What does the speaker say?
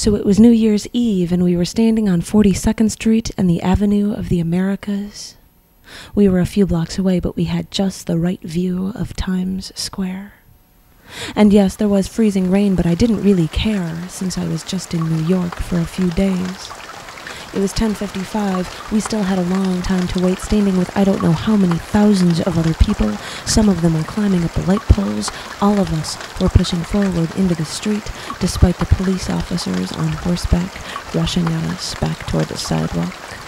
So it was New Year's Eve, and we were standing on 42nd Street and the Avenue of the Americas. We were a few blocks away, but we had just the right view of Times Square. And yes, there was freezing rain, but I didn't really care, since I was just in New York for a few days. It was 10:55. We still had a long time to wait, standing with I don't know how many thousands of other people. Some of them were climbing up the light poles. All of us were pushing forward into the street, despite the police officers on horseback rushing at us back toward the sidewalk.